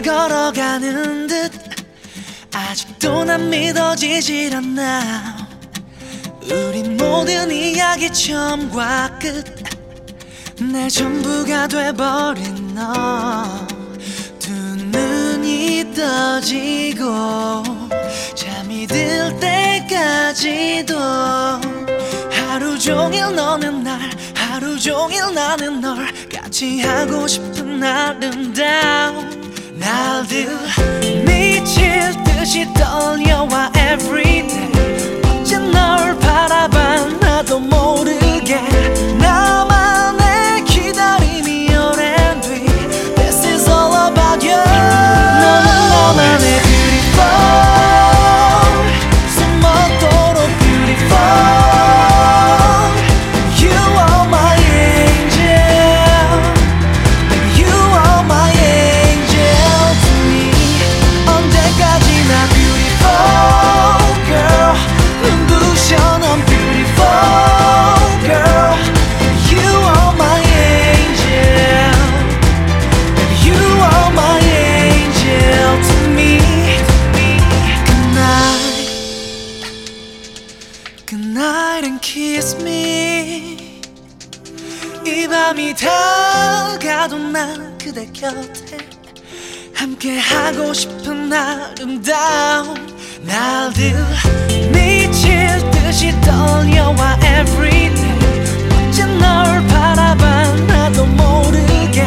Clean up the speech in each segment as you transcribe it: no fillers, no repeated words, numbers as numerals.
걸어가는 듯 아직도 난 믿어지질 않아. 우리 모든 이야기 처음과 끝 내 전부가 돼버린 너. 두 눈이 떠지고 잠이 들 때까지도 하루 종일 너는 날 하루 종일 나는 널 같이 하고 싶은 아름다운 날들 미칠 듯이 떨려와 everyday. 어째 널 바라봐 나도 모르게 나만의 기다림이 오랜 뒤 This is all about you. 너는 나만의 beautiful 숨어도록 beautiful. You are my angel. You are my angel to me. 언제까지나 beautiful girl. 눈부셔 넌 beautiful girl. You are my angel. You are my angel to me. Good night and kiss me. 이 밤이 다가도 난 그대 곁에 함께 하고 싶은 아름다운 날들 미칠 듯이 떨려와 everyday. 어째 널 바라봐 나도 모르게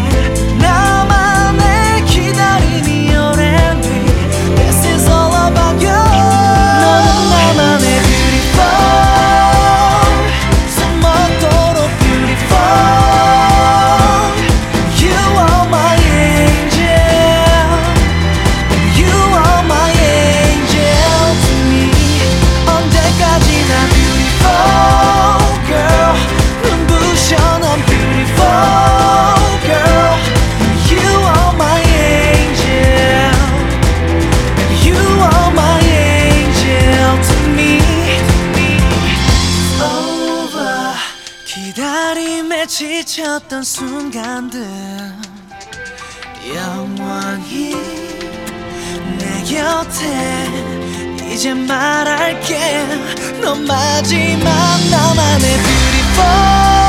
나만의 기다림이 오랜 뒤 This is all about you. 너는 나만의 beautiful 숨어도록 beautiful. You are my angel. You are my angel to me. 언제까지나 beautiful girl. 눈부셔 넌 beautiful girl. You are my angel. You are my angel to me. Over. 기다림에 지쳤던 순간들 영원히 내 곁에 이제 말할게. 넌 마지막 나만의 beautiful